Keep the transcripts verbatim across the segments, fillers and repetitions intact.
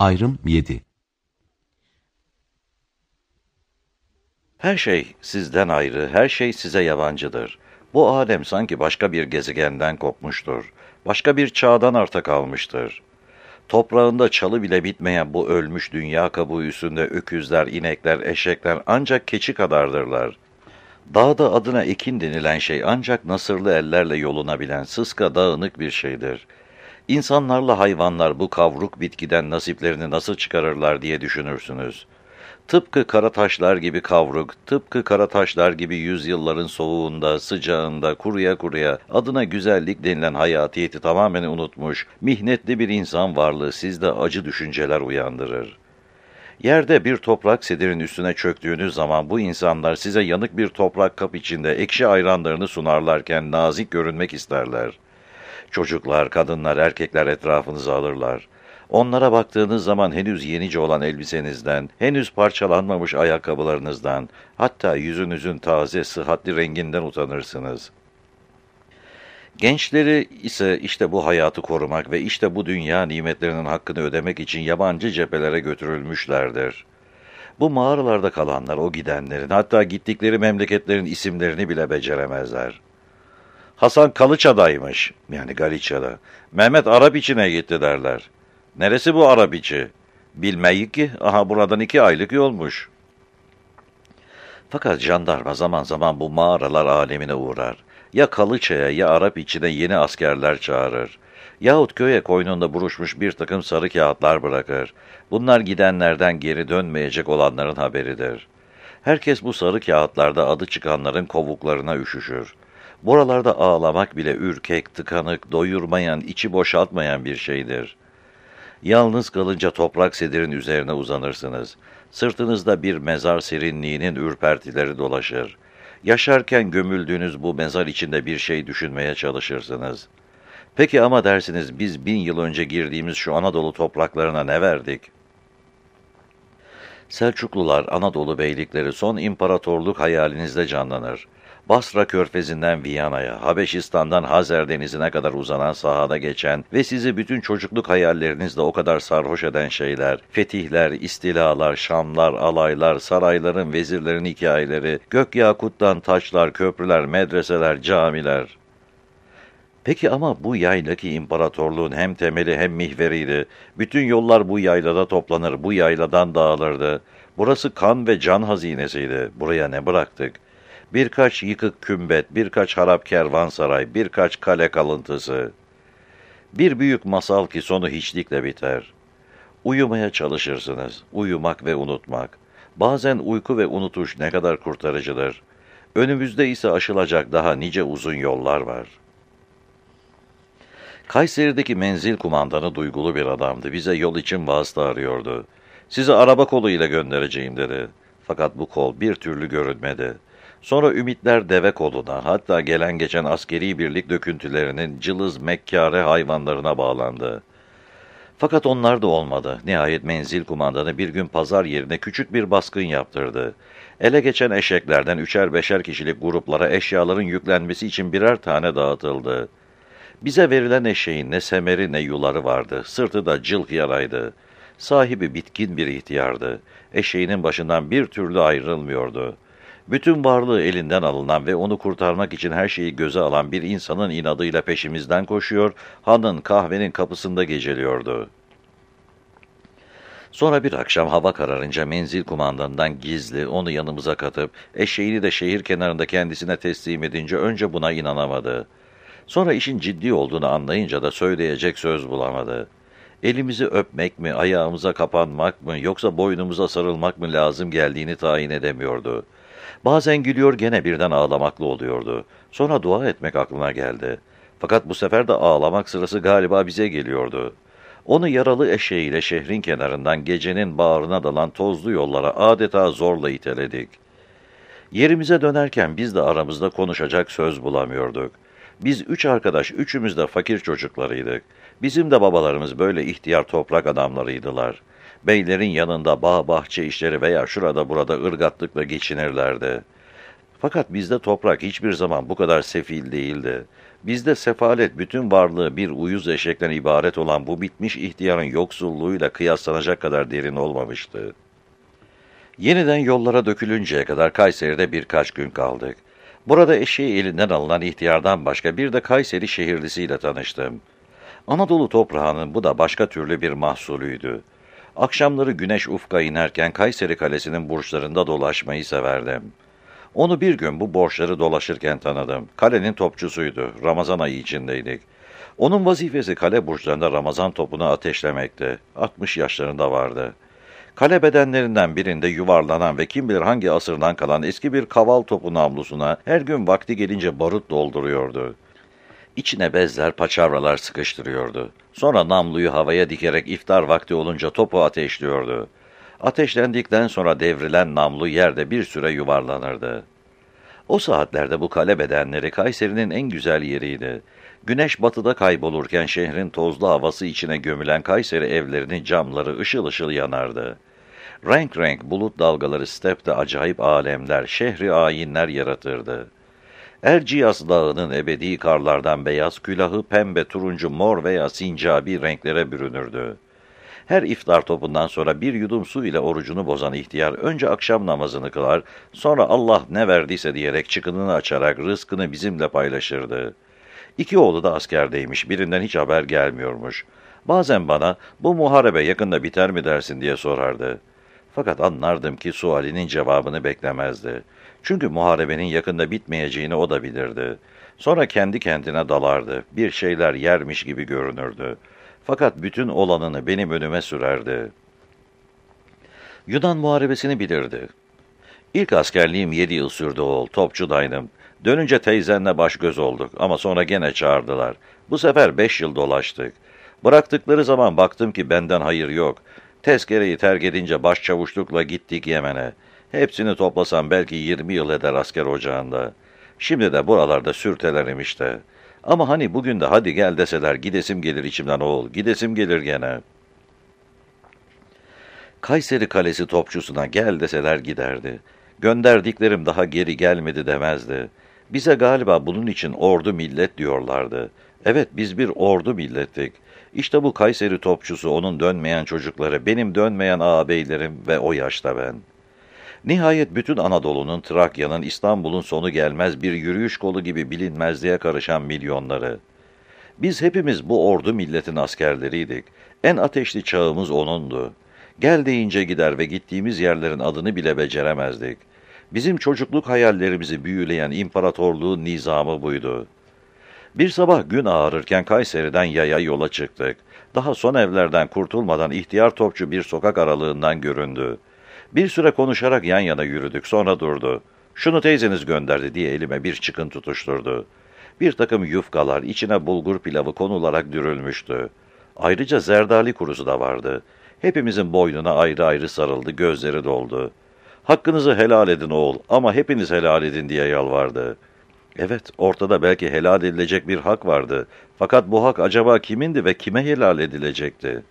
Ayrım yedi. Her şey sizden ayrı, her şey size yabancıdır. Bu alem sanki başka bir gezegenden kopmuştur. Başka bir çağdan arta kalmıştır. Toprağında çalı bile bitmeyen bu ölmüş dünya kabuğu üstünde öküzler, inekler, eşekler ancak keçi kadardırlar. Dağda adına ekin denilen şey ancak nasırlı ellerle yolunabilen sıska dağınık bir şeydir. İnsanlarla hayvanlar bu kavruk bitkiden nasiplerini nasıl çıkarırlar diye düşünürsünüz. Tıpkı kara taşlar gibi kavruk, tıpkı kara taşlar gibi yüzyılların soğuğunda, sıcağında, kuruya kuruya adına güzellik denilen hayatiyeti tamamen unutmuş, mihnetli bir insan varlığı sizde acı düşünceler uyandırır. Yerde bir toprak sedirin üstüne çöktüğünüz zaman bu insanlar size yanık bir toprak kap içinde ekşi ayranlarını sunarlarken nazik görünmek isterler. Çocuklar, kadınlar, erkekler etrafınıza alırlar. Onlara baktığınız zaman henüz yenice olan elbisenizden, henüz parçalanmamış ayakkabılarınızdan, hatta yüzünüzün taze, sıhhatli renginden utanırsınız. Gençleri ise işte bu hayatı korumak ve işte bu dünya nimetlerinin hakkını ödemek için yabancı cephelere götürülmüşlerdir. Bu mağaralarda kalanlar o gidenlerin, hatta gittikleri memleketlerin isimlerini bile beceremezler. Hasan Kalıçada'ymış, yani Galiçya'da. Mehmet Arap içine gitti derler. Neresi bu Arap içi? Bilmeyik ki, aha buradan iki aylık yolmuş. Fakat jandarma zaman zaman bu mağaralar alemine uğrar. Ya Kalıçaya ya Arap içine yeni askerler çağırır. Yahut köye koynunda buruşmuş bir takım sarı kağıtlar bırakır. Bunlar gidenlerden geri dönmeyecek olanların haberidir. Herkes bu sarı kağıtlarda adı çıkanların kovuklarına üşüşür. Buralarda ağlamak bile ürkek, tıkanık, doyurmayan, içi boşaltmayan bir şeydir. Yalnız kalınca toprak sedirin üzerine uzanırsınız. Sırtınızda bir mezar serinliğinin ürpertileri dolaşır. Yaşarken gömüldüğünüz bu mezar içinde bir şey düşünmeye çalışırsınız. Peki ama dersiniz, biz bin yıl önce girdiğimiz şu Anadolu topraklarına ne verdik? Selçuklular, Anadolu beylikleri son imparatorluk hayalinizde canlanır. Basra körfezinden Viyana'ya, Habeşistan'dan Hazar denizine kadar uzanan sahada geçen ve sizi bütün çocukluk hayallerinizle o kadar sarhoş eden şeyler, fetihler, istilalar, şamlar, alaylar, sarayların, vezirlerin hikayeleri, gök yakuttan taçlar, köprüler, medreseler, camiler. Peki ama bu yaydaki imparatorluğun hem temeli hem mihveriydi. Bütün yollar bu yaylada toplanır, bu yayladan dağılırdı. Burası kan ve can hazinesiydi. Buraya ne bıraktık? Birkaç yıkık kümbet, birkaç harap kervansaray, birkaç kale kalıntısı. Bir büyük masal ki sonu hiçlikle biter. Uyumaya çalışırsınız, uyumak ve unutmak. Bazen uyku ve unutuş ne kadar kurtarıcıdır. Önümüzde ise aşılacak daha nice uzun yollar var. Kayseri'deki menzil kumandanı duygulu bir adamdı. Bize yol için vasıta arıyordu. Sizi araba koluyla göndereceğim dedi. Fakat bu kol bir türlü görünmedi. Sonra ümitler deve koluna, hatta gelen geçen askeri birlik döküntülerinin cılız mekkâre hayvanlarına bağlandı. Fakat onlar da olmadı. Nihayet menzil kumandanı bir gün pazar yerine küçük bir baskın yaptırdı. Ele geçen eşeklerden üçer beşer kişilik gruplara eşyaların yüklenmesi için birer tane dağıtıldı. Bize verilen eşeğin ne semeri ne yuları vardı. Sırtı da cılk yaraydı. Sahibi bitkin bir ihtiyardı. Eşeğinin başından bir türlü ayrılmıyordu. Bütün varlığı elinden alınan ve onu kurtarmak için her şeyi göze alan bir insanın inadıyla peşimizden koşuyor, hanın kahvenin kapısında geceliyordu. Sonra bir akşam hava kararınca menzil kumandanından gizli onu yanımıza katıp eşeğini de şehir kenarında kendisine teslim edince önce buna inanamadı. Sonra işin ciddi olduğunu anlayınca da söyleyecek söz bulamadı. Elimizi öpmek mi, ayağımıza kapanmak mı, yoksa boynumuza sarılmak mı lazım geldiğini tayin edemiyordu. Bazen gülüyor, gene birden ağlamaklı oluyordu. Sonra dua etmek aklına geldi. Fakat bu sefer de ağlamak sırası galiba bize geliyordu. Onu yaralı eşeğiyle şehrin kenarından gecenin bağrına dalan tozlu yollara adeta zorla iteledik. Yerimize dönerken biz de aramızda konuşacak söz bulamıyorduk. Biz üç arkadaş, üçümüz de fakir çocuklarıydık. Bizim de babalarımız böyle ihtiyar toprak adamlarıydılar. Beylerin yanında bağ bahçe işleri veya şurada burada ırgatlıkla geçinirlerdi. Fakat bizde toprak hiçbir zaman bu kadar sefil değildi. Bizde sefalet bütün varlığı bir uyuz eşekten ibaret olan bu bitmiş ihtiyarın yoksulluğuyla kıyaslanacak kadar derin olmamıştı. Yeniden yollara dökülünceye kadar Kayseri'de birkaç gün kaldık. Burada eşeği elinden alınan ihtiyardan başka bir de Kayseri şehirlisiyle tanıştım. Anadolu toprağının bu da başka türlü bir mahsulüydü. Akşamları güneş ufka inerken Kayseri Kalesi'nin burçlarında dolaşmayı severdim. Onu bir gün bu borçları dolaşırken tanıdım. Kalenin topçusuydu. Ramazan ayı içindeydik. Onun vazifesi kale burçlarında Ramazan topunu ateşlemekti. altmış yaşlarında vardı. Kale bedenlerinden birinde yuvarlanan ve kim bilir hangi asırdan kalan eski bir kaval topu namlusuna her gün vakti gelince barut dolduruyordu. İçine bezler, paçavralar sıkıştırıyordu. Sonra namluyu havaya dikerek iftar vakti olunca topu ateşliyordu. Ateşlendikten sonra devrilen namlu yerde bir süre yuvarlanırdı. O saatlerde bu kale bedenleri Kayseri'nin en güzel yeriydi. Güneş batıda kaybolurken şehrin tozlu havası içine gömülen Kayseri evlerinin camları ışıl ışıl yanardı. Renk renk bulut dalgaları stepte acayip alemler, şehri ayinler yaratırdı. Erciyes Dağı'nın ebedi karlardan beyaz külahı pembe, turuncu, mor veya sincabi renklere bürünürdü. Her iftar topundan sonra bir yudum su ile orucunu bozan ihtiyar önce akşam namazını kılar, sonra Allah ne verdiyse diyerek çıkınını açarak rızkını bizimle paylaşırdı. İki oğlu da askerdeymiş, birinden hiç haber gelmiyormuş. Bazen bana bu muharebe yakında biter mi dersin diye sorardı. Fakat anlardım ki sualinin cevabını beklemezdi. Çünkü muharebenin yakında bitmeyeceğini o da bilirdi. Sonra kendi kendine dalardı, bir şeyler yermiş gibi görünürdü. Fakat bütün olanını benim önüme sürerdi. Yunan muharebesini bilirdi. İlk askerliğim yedi yıl sürdü oğul, topçudaydım. Dönünce teyzenle baş göz olduk ama sonra gene çağırdılar. Bu sefer beş yıl dolaştık. Bıraktıkları zaman baktım ki benden hayır yok. Tezkereyi terk edince başçavuşlukla gittik Yemen'e. Hepsini toplasam belki yirmi yıl eder asker ocağında. Şimdi de buralarda sürtelerim işte. Ama hani bugün de hadi gel deseler gidesim gelir içimden oğul, gidesim gelir gene. Kayseri Kalesi topçusuna gel deseler giderdi. Gönderdiklerim daha geri gelmedi demezdi. Bize galiba bunun için ordu millet diyorlardı. Evet biz bir ordu millettik. İşte bu Kayseri topçusu onun dönmeyen çocukları, benim dönmeyen ağabeylerim ve o yaşta ben. Nihayet bütün Anadolu'nun, Trakya'nın, İstanbul'un sonu gelmez bir yürüyüş kolu gibi bilinmezliğe karışan milyonları. Biz hepimiz bu ordu milletin askerleriydik. En ateşli çağımız onundu. Gel deyince gider ve gittiğimiz yerlerin adını bile beceremezdik. Bizim çocukluk hayallerimizi büyüleyen imparatorluğun nizamı buydu. Bir sabah gün ağarırken Kayseri'den yaya yola çıktık. Daha son evlerden kurtulmadan ihtiyar topçu bir sokak aralığından göründü. Bir süre konuşarak yan yana yürüdük, sonra durdu. Şunu teyzeniz gönderdi diye elime bir çıkın tutuşturdu. Bir takım yufkalar içine bulgur pilavı konularak dürülmüştü. Ayrıca zerdali kurusu da vardı. Hepimizin boynuna ayrı ayrı sarıldı, gözleri doldu. Hakkınızı helal edin oğul ama hepiniz helal edin diye yalvardı. Evet, ortada belki helal edilecek bir hak vardı. Fakat bu hak acaba kimindi ve kime helal edilecekti?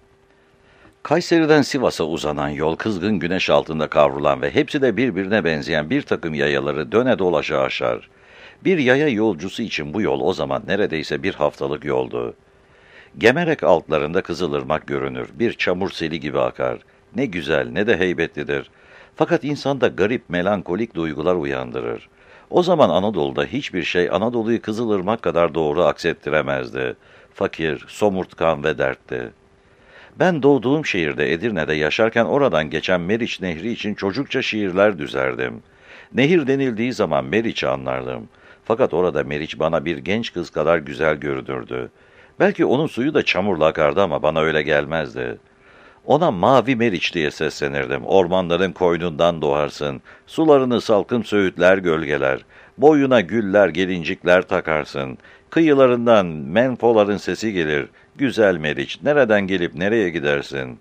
Kayseri'den Sivas'a uzanan yol kızgın güneş altında kavrulan ve hepsi de birbirine benzeyen bir takım yayaları döne dolaşa aşar. Bir yaya yolcusu için bu yol o zaman neredeyse bir haftalık yoldu. Gemerek altlarında Kızılırmak görünür, bir çamur seli gibi akar. Ne güzel ne de heybetlidir. Fakat insanda garip melankolik duygular uyandırır. O zaman Anadolu'da hiçbir şey Anadolu'yu Kızılırmak kadar doğru aksettiremezdi. Fakir, somurtkan ve dertti. Ben doğduğum şehirde Edirne'de yaşarken oradan geçen Meriç Nehri için çocukça şiirler düzerdim. Nehir denildiği zaman Meriç'i anlardım. Fakat orada Meriç bana bir genç kız kadar güzel görünürdü. Belki onun suyu da çamurla akardı ama bana öyle gelmezdi. Ona Mavi Meriç diye seslenirdim. Ormanların koynundan doğarsın, sularını salkın söğütler gölgeler, boyuna güller gelincikler takarsın, kıyılarından menfoların sesi gelir, güzel Meriç, nereden gelip nereye gidersin?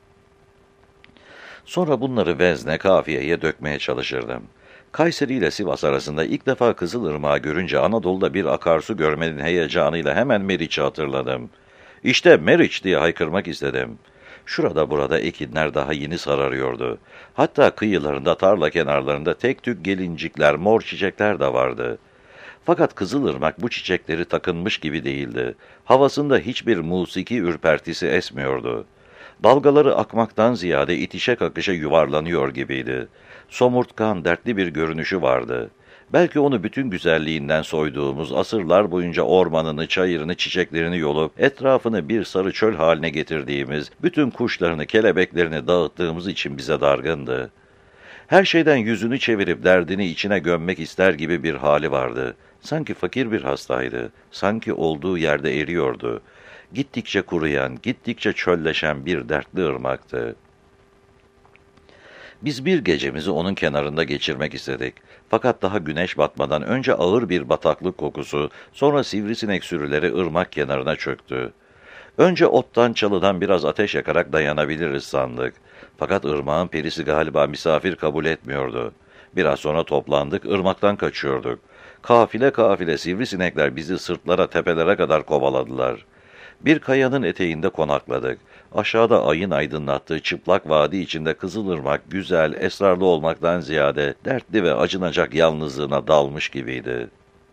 Sonra bunları vezne, kafiyeye dökmeye çalışırdım. Kayseri ile Sivas arasında ilk defa Kızılırmak'ı görünce Anadolu'da bir akarsu görmenin heyecanıyla hemen Meriç'i hatırladım. İşte Meriç diye haykırmak istedim. Şurada burada ekinler daha yeni sararıyordu. Hatta kıyılarında, tarla kenarlarında tek tük gelincikler, mor çiçekler de vardı. Fakat Kızılırmak bu çiçekleri takınmış gibi değildi. Havasında hiçbir musiki ürpertisi esmiyordu. Dalgaları akmaktan ziyade itişe kakışa yuvarlanıyor gibiydi. Somurtkan, dertli bir görünüşü vardı. Belki onu bütün güzelliğinden soyduğumuz, asırlar boyunca ormanını, çayırını, çiçeklerini yolup, etrafını bir sarı çöl haline getirdiğimiz, bütün kuşlarını, kelebeklerini dağıttığımız için bize dargındı. Her şeyden yüzünü çevirip derdini içine gömmek ister gibi bir hali vardı. Sanki fakir bir hastaydı, sanki olduğu yerde eriyordu. Gittikçe kuruyan, gittikçe çölleşen bir dertli ırmaktı. Biz bir gecemizi onun kenarında geçirmek istedik. Fakat daha güneş batmadan önce ağır bir bataklık kokusu, sonra sivrisinek sürüleri ırmak kenarına çöktü. Önce ottan çalıdan biraz ateş yakarak dayanabiliriz sandık. Fakat ırmağın perisi galiba misafir kabul etmiyordu. Biraz sonra toplandık, ırmaktan kaçıyorduk. Kafile kafile sivrisinekler bizi sırtlara, tepelere kadar kovaladılar. Bir kayanın eteğinde konakladık. Aşağıda ayın aydınlattığı çıplak vadi içinde Kızılırmak güzel, esrarlı olmaktan ziyade dertli ve acınacak yalnızlığına dalmış gibiydi.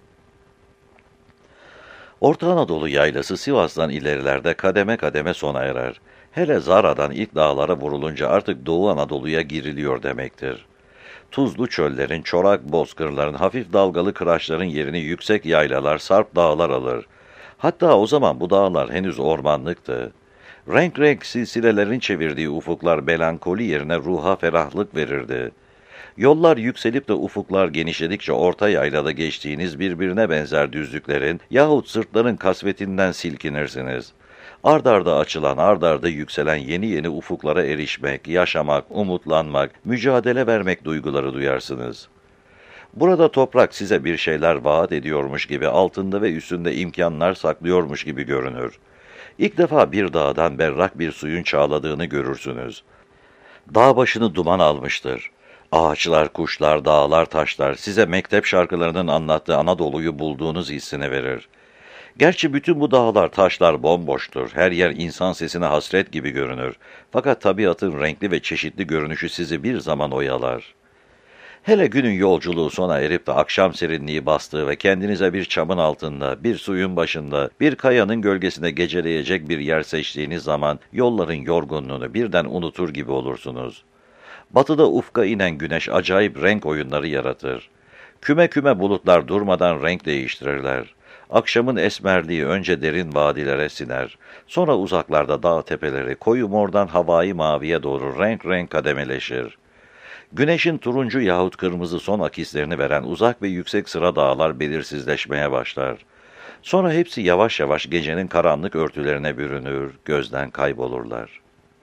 Orta Anadolu yaylası Sivas'tan ilerilerde kademe kademe sona erer. Hele Zara'dan ilk dağlara vurulunca artık Doğu Anadolu'ya giriliyor demektir. Tuzlu çöllerin, çorak bozkırların, hafif dalgalı kıraçların yerini yüksek yaylalar, sarp dağlar alır. Hatta o zaman bu dağlar henüz ormanlıktı. Renk renk silsilelerin çevirdiği ufuklar melankoli yerine ruha ferahlık verirdi. Yollar yükselip de ufuklar genişledikçe orta yaylada geçtiğiniz birbirine benzer düzlüklerin yahut sırtların kasvetinden silkinirsiniz. Ard arda açılan, ard arda yükselen yeni yeni ufuklara erişmek, yaşamak, umutlanmak, mücadele vermek duyguları duyarsınız. Burada toprak size bir şeyler vaat ediyormuş gibi, altında ve üstünde imkanlar saklıyormuş gibi görünür. İlk defa bir dağdan berrak bir suyun çağladığını görürsünüz. Dağ başını duman almıştır. Ağaçlar, kuşlar, dağlar, taşlar size mektep şarkılarının anlattığı Anadolu'yu bulduğunuz hissini verir. Gerçi bütün bu dağlar, taşlar bomboştur. Her yer insan sesine hasret gibi görünür. Fakat tabiatın renkli ve çeşitli görünüşü sizi bir zaman oyalar. Hele günün yolculuğu sona erip de akşam serinliği bastığı ve kendinize bir çamın altında, bir suyun başında, bir kayanın gölgesinde geceleyecek bir yer seçtiğiniz zaman yolların yorgunluğunu birden unutur gibi olursunuz. Batıda ufka inen güneş acayip renk oyunları yaratır. Küme küme bulutlar durmadan renk değiştirirler. Akşamın esmerliği önce derin vadilere siner. Sonra uzaklarda dağ tepeleri koyu mordan havai maviye doğru renk renk kademeleşir. Güneşin turuncu yahut kırmızı son akislerini veren uzak ve yüksek sıra dağlar belirsizleşmeye başlar. Sonra hepsi yavaş yavaş gecenin karanlık örtülerine bürünür, gözden kaybolurlar.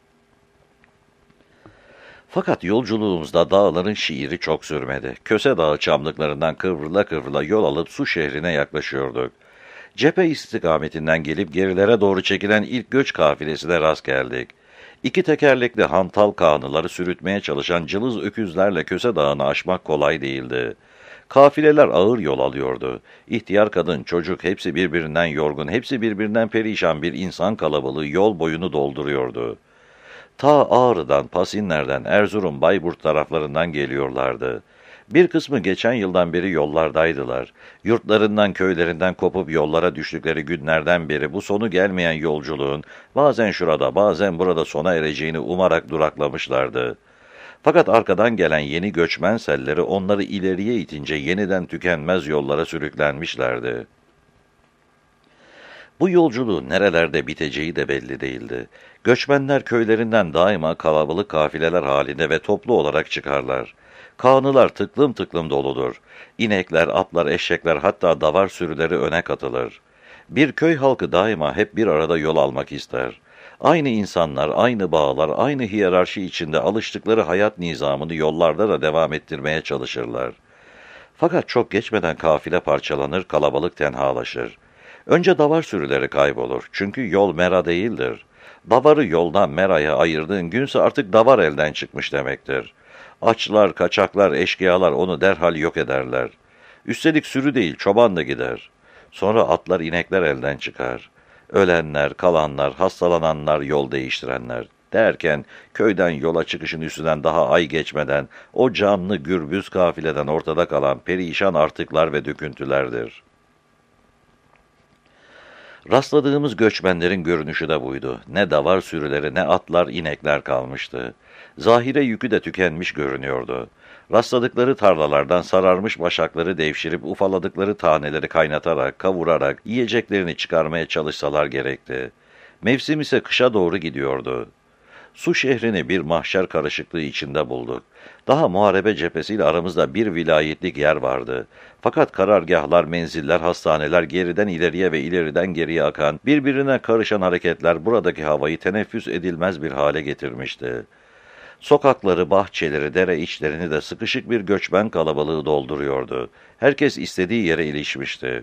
Fakat yolculuğumuzda dağların şiiri çok sürmedi. Köse Dağı çamlıklarından kıvrıla kıvrıla yol alıp Su şehrine yaklaşıyorduk. Cephe istikametinden gelip gerilere doğru çekilen ilk göç kafilesine rast geldik. İki tekerlekli hantal kağnıları sürütmeye çalışan cılız öküzlerle Köse Dağı'nı aşmak kolay değildi. Kafileler ağır yol alıyordu. İhtiyar kadın, çocuk hepsi birbirinden yorgun, hepsi birbirinden perişan bir insan kalabalığı yol boyunu dolduruyordu. Ta Ağrı'dan, Pasinler'den, Erzurum, Bayburt taraflarından geliyorlardı. Bir kısmı geçen yıldan beri yollardaydılar. Yurtlarından, köylerinden kopup yollara düştükleri günlerden beri bu sonu gelmeyen yolculuğun bazen şurada, bazen burada sona ereceğini umarak duraklamışlardı. Fakat arkadan gelen yeni göçmen selleri onları ileriye itince yeniden tükenmez yollara sürüklenmişlerdi. Bu yolculuğun nerelerde biteceği de belli değildi. Göçmenler köylerinden daima kalabalık kafileler halinde ve toplu olarak çıkarlar. Kağnılar tıklım tıklım doludur. İnekler, atlar, eşekler hatta davar sürüleri öne katılır. Bir köy halkı daima hep bir arada yol almak ister. Aynı insanlar, aynı bağlar, aynı hiyerarşi içinde alıştıkları hayat nizamını yollarda da devam ettirmeye çalışırlar. Fakat çok geçmeden kafile parçalanır, kalabalık tenhalaşır. Önce davar sürüleri kaybolur. Çünkü yol mera değildir. Davarı yoldan meraya ayırdığın günse artık davar elden çıkmış demektir. Açlar, kaçaklar, eşkıyalar onu derhal yok ederler. Üstelik sürü değil, çoban da gider. Sonra atlar, inekler elden çıkar. Ölenler, kalanlar, hastalananlar, yol değiştirenler. Derken köyden yola çıkışın üstünden daha ay geçmeden o canlı gürbüz kafileden ortada kalan perişan artıklar ve döküntülerdir. Rastladığımız göçmenlerin görünüşü de buydu. Ne davar sürüleri ne atlar inekler kalmıştı. Zahire yükü de tükenmiş görünüyordu. Rastladıkları tarlalardan sararmış başakları devşirip ufaladıkları taneleri kaynatarak, kavurarak yiyeceklerini çıkarmaya çalışsalar gerekti. Mevsim ise kışa doğru gidiyordu. Su şehrini bir mahşer karışıklığı içinde bulduk. Daha muharebe cephesiyle aramızda bir vilayetlik yer vardı. Fakat karargahlar, menziller, hastaneler, geriden ileriye ve ileriden geriye akan, birbirine karışan hareketler buradaki havayı teneffüs edilmez bir hale getirmişti. Sokakları, bahçeleri, dere içlerini de sıkışık bir göçmen kalabalığı dolduruyordu. Herkes istediği yere ilişmişti.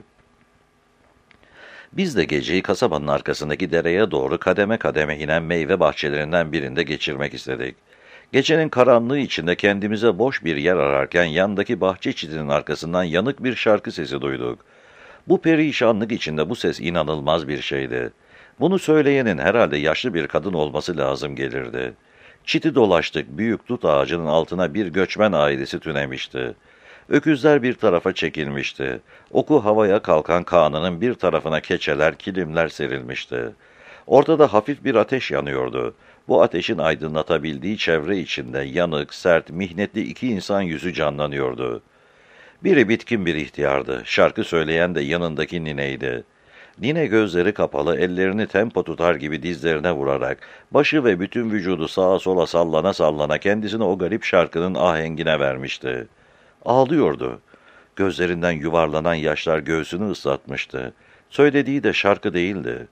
Biz de geceyi kasabanın arkasındaki dereye doğru kademe kademe inen meyve bahçelerinden birinde geçirmek istedik. Gecenin karanlığı içinde kendimize boş bir yer ararken yandaki bahçe çitinin arkasından yanık bir şarkı sesi duyduk. Bu perişanlık içinde bu ses inanılmaz bir şeydi. Bunu söyleyenin herhalde yaşlı bir kadın olması lazım gelirdi. Çiti dolaştık, büyük tut ağacının altına bir göçmen ailesi tünemişti. Öküzler bir tarafa çekilmişti. Oku havaya kalkan kağnının bir tarafına keçeler, kilimler serilmişti. Ortada hafif bir ateş yanıyordu. Bu ateşin aydınlatabildiği çevre içinde yanık, sert, mihnetli iki insan yüzü canlanıyordu. Biri bitkin bir ihtiyardı. Şarkı söyleyen de yanındaki nineydi. Nine gözleri kapalı, ellerini tempo tutar gibi dizlerine vurarak, başı ve bütün vücudu sağa sola sallana sallana kendisini o garip şarkının ahengine vermişti. Ağlıyordu. Gözlerinden yuvarlanan yaşlar göğsünü ıslatmıştı. Söylediği de şarkı değildi.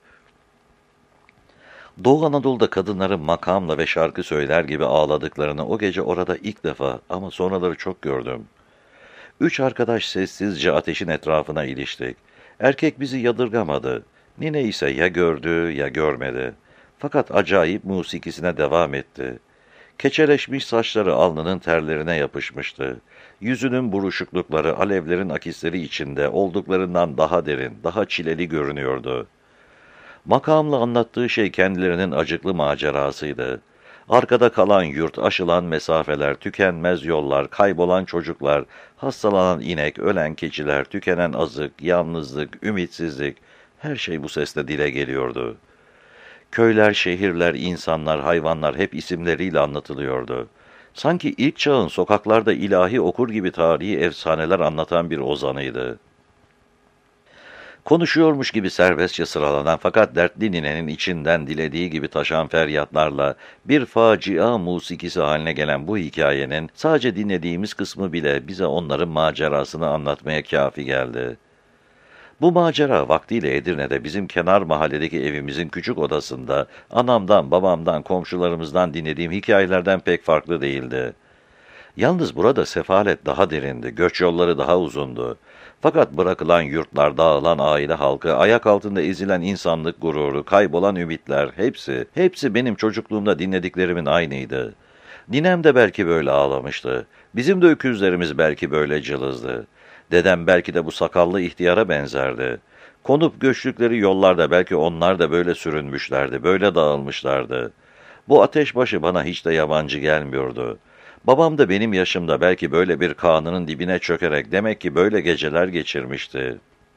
Doğu Anadolu'da kadınların makamla ve şarkı söyler gibi ağladıklarını o gece orada ilk defa ama sonraları çok gördüm. Üç arkadaş sessizce ateşin etrafına iliştik. Erkek bizi yadırgamadı. Nine ise ya gördü ya görmedi. Fakat acayip musikisine devam etti. Keçeleşmiş saçları alnının terlerine yapışmıştı. Yüzünün buruşuklukları alevlerin akisleri içinde olduklarından daha derin, daha çileli görünüyordu. Makamla anlattığı şey kendilerinin acıklı macerasıydı. Arkada kalan yurt, aşılan mesafeler, tükenmez yollar, kaybolan çocuklar, hastalanan inek, ölen keçiler, tükenen azık, yalnızlık, ümitsizlik, her şey bu sesle dile geliyordu. Köyler, şehirler, insanlar, hayvanlar hep isimleriyle anlatılıyordu. Sanki ilk çağın sokaklarda ilahi okur gibi tarihi efsaneler anlatan bir ozanıydı. Konuşuyormuş gibi serbestçe sıralanan fakat dertli ninenin içinden dilediği gibi taşan feryatlarla bir facia musikisi haline gelen bu hikayenin sadece dinlediğimiz kısmı bile bize onların macerasını anlatmaya kâfi geldi. Bu macera vaktiyle Edirne'de bizim kenar mahalledeki evimizin küçük odasında anamdan, babamdan, komşularımızdan dinlediğim hikayelerden pek farklı değildi. Yalnız burada sefalet daha derindi, göç yolları daha uzundu. Fakat bırakılan yurtlar, dağılan aile halkı, ayak altında ezilen insanlık gururu, kaybolan ümitler, hepsi, hepsi benim çocukluğumda dinlediklerimin aynıydı. Ninem de belki böyle ağlamıştı. Bizim de öküzlerimiz belki böyle cılızdı. Dedem belki de bu sakallı ihtiyara benzerdi. Konup göçtükleri yollarda belki onlar da böyle sürünmüşlerdi, böyle dağılmışlardı. Bu ateşbaşı bana hiç de yabancı gelmiyordu. Babam da benim yaşımda belki böyle bir kağnının dibine çökerek demek ki böyle geceler geçirmişti.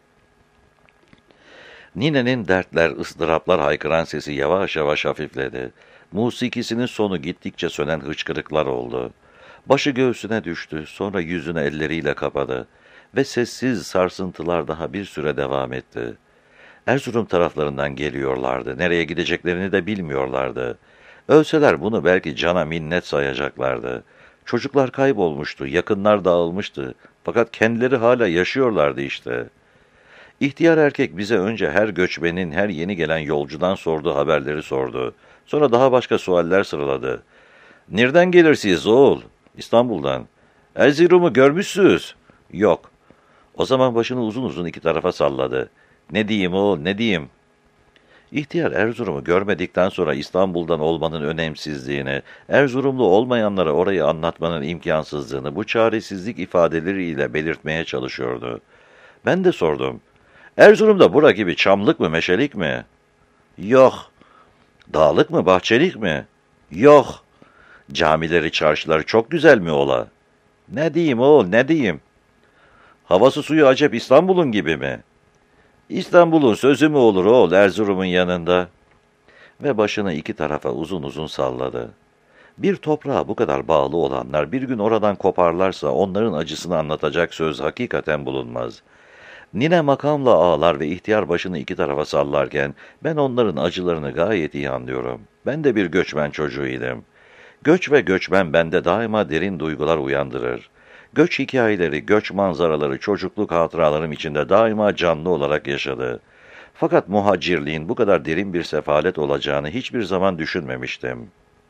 Ninenin dertler, ıstıraplar haykıran sesi yavaş yavaş hafifledi. Musikisinin sonu gittikçe sönen hıçkırıklar oldu. Başı göğsüne düştü, sonra yüzünü elleriyle kapadı ve sessiz sarsıntılar daha bir süre devam etti. Erzurum taraflarından geliyorlardı, nereye gideceklerini de bilmiyorlardı. Ölseler bunu belki cana minnet sayacaklardı. Çocuklar kaybolmuştu, yakınlar dağılmıştı. Fakat kendileri hala yaşıyorlardı işte. İhtiyar erkek bize önce her göçmenin, her yeni gelen yolcudan sorduğu haberleri sordu. Sonra daha başka sualler sıraladı. "Nereden gelirsiniz oğul?" "İstanbul'dan." "Erzurum'u görmüşsünüz?" "Yok." O zaman başını uzun uzun iki tarafa salladı. "Ne diyeyim oğul, ne diyeyim?" İhtiyar Erzurum'u görmedikten sonra İstanbul'dan olmanın önemsizliğini, Erzurumlu olmayanlara orayı anlatmanın imkansızlığını bu çaresizlik ifadeleriyle belirtmeye çalışıyordu. Ben de sordum. "Erzurum'da bura gibi çamlık mı, meşelik mi?" "Yok." "Dağlık mı, bahçelik mi?" Yok. Camileri, çarşıları çok güzel mi ola? Ne diyeyim oğul, ne diyeyim? Havası suyu acep İstanbul'un gibi mi? İstanbul'un sözü mü olur oğul Erzurum'un yanında? Ve başını iki tarafa uzun uzun salladı. Bir toprağa bu kadar bağlı olanlar bir gün oradan koparlarsa onların acısını anlatacak söz hakikaten bulunmaz. Nine makamla ağlar ve ihtiyar başını iki tarafa sallarken ben onların acılarını gayet iyi anlıyorum. Ben de bir göçmen çocuğuydum. Göç ve göçmen bende daima derin duygular uyandırır. Göç hikayeleri, göç manzaraları çocukluk hatıralarım içinde daima canlı olarak yaşadı. Fakat muhacirliğin bu kadar derin bir sefalet olacağını hiçbir zaman düşünmemiştim.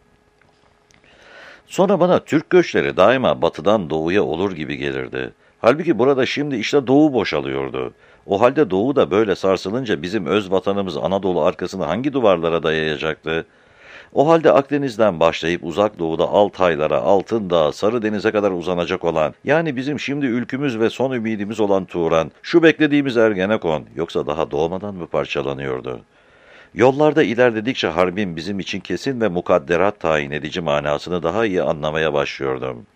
Sonra bana Türk göçleri daima batıdan doğuya olur gibi gelirdi. Halbuki burada şimdi işte doğu boşalıyordu. O halde doğu da böyle sarsılınca bizim öz vatanımız Anadolu arkasını hangi duvarlara dayayacaktı? O halde Akdeniz'den başlayıp uzak doğuda Altaylara, Altındağ, Sarıdeniz'e kadar uzanacak olan, yani bizim şimdi ülkümüz ve son ümidimiz olan Turan, şu beklediğimiz Ergenekon, yoksa daha doğmadan mı parçalanıyordu? Yollarda ilerledikçe harbin bizim için kesin ve mukadderat tayin edici manasını daha iyi anlamaya başlıyordum.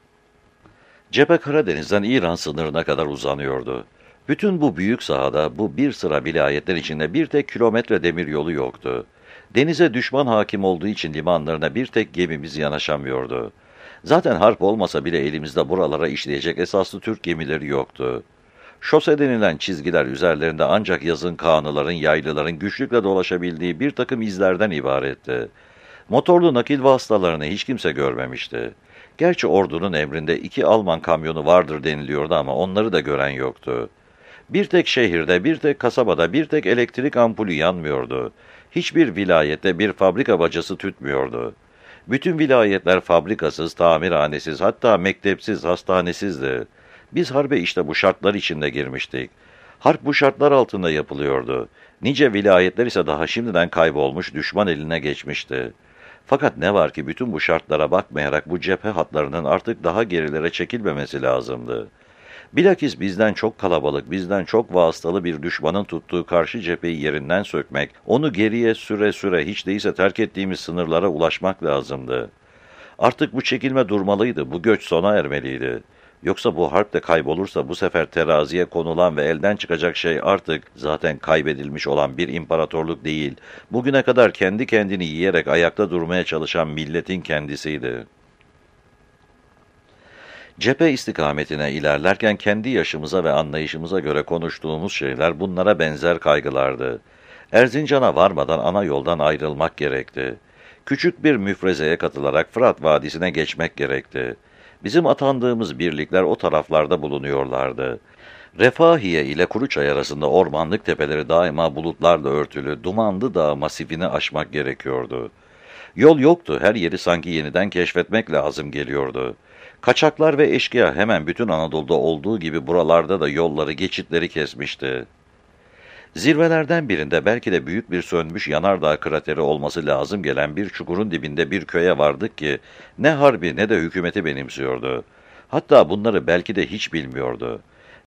Cephe Karadeniz'den İran sınırına kadar uzanıyordu. Bütün bu büyük sahada, bu bir sıra vilayetler içinde bir tek kilometre demir yolu yoktu. Denize düşman hakim olduğu için limanlarına bir tek gemimiz yanaşamıyordu. Zaten harp olmasa bile elimizde buralara işleyecek esaslı Türk gemileri yoktu. Şose denilen çizgiler üzerlerinde ancak yazın kağnıların, yaylıların güçlükle dolaşabildiği bir takım izlerden ibaretti. Motorlu nakil vasıtalarını hiç kimse görmemişti. Gerçi ordunun emrinde iki Alman kamyonu vardır deniliyordu ama onları da gören yoktu. Bir tek şehirde, bir tek kasabada, bir tek elektrik ampulü yanmıyordu. Hiçbir vilayette bir fabrika bacası tütmüyordu. Bütün vilayetler fabrikasız, tamirhanesiz, hatta mektepsiz, hastanesizdi. Biz harbe işte bu şartlar içinde girmiştik. Harp bu şartlar altında yapılıyordu. Nice vilayetler ise daha şimdiden kaybolmuş, düşman eline geçmişti. Fakat ne var ki bütün bu şartlara bakmayarak bu cephe hatlarının artık daha gerilere çekilmemesi lazımdı. Bilakis bizden çok kalabalık, bizden çok vasıtalı bir düşmanın tuttuğu karşı cepheyi yerinden sökmek, onu geriye süre süre hiç değilse terk ettiğimiz sınırlara ulaşmak lazımdı. Artık bu çekilme durmalıydı, bu göç sona ermeliydi. Yoksa bu harp de kaybolursa bu sefer teraziye konulan ve elden çıkacak şey artık zaten kaybedilmiş olan bir imparatorluk değil, bugüne kadar kendi kendini yiyerek ayakta durmaya çalışan milletin kendisiydi. Cephe istikametine ilerlerken kendi yaşımıza ve anlayışımıza göre konuştuğumuz şeyler bunlara benzer kaygılardı. Erzincan'a varmadan ana yoldan ayrılmak gerekti. Küçük bir müfrezeye katılarak Fırat Vadisi'ne geçmek gerekti. Bizim atandığımız birlikler o taraflarda bulunuyorlardı. Refahiye ile Kuruçay arasında ormanlık tepeleri daima bulutlarla örtülü, dumanlı dağ masifini aşmak gerekiyordu. Yol yoktu, her yeri sanki yeniden keşfetmek lazım geliyordu. Kaçaklar ve eşkıya hemen bütün Anadolu'da olduğu gibi buralarda da yolları, geçitleri kesmişti. Zirvelerden birinde belki de büyük bir sönmüş yanardağ krateri olması lazım gelen bir çukurun dibinde bir köye vardık ki ne harbi ne de hükümeti benimsiyordu. Hatta bunları belki de hiç bilmiyordu.